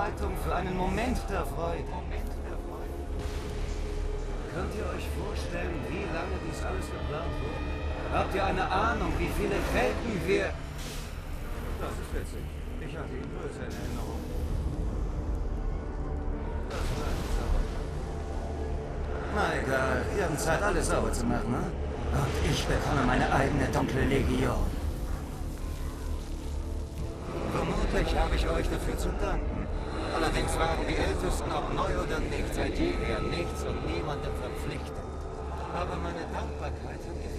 Vorbereitung für einen Moment der Freude. Könnt ihr euch vorstellen, wie lange dies alles geplant wurde? Habt ihr eine Ahnung, wie viele Welten wir... Das ist witzig. Ich hatte ihn böse in Erinnerung. Das war nicht sauber. Na egal, wir haben Zeit, alles sauber zu machen, ne? Und ich bekomme meine eigene dunkle Legion. Vermutlich habe ich euch dafür zu danken. Allerdings waren die Ältesten, ob neu oder nicht, seit jeher nichts und niemandem verpflichtet. Aber meine Dankbarkeit hat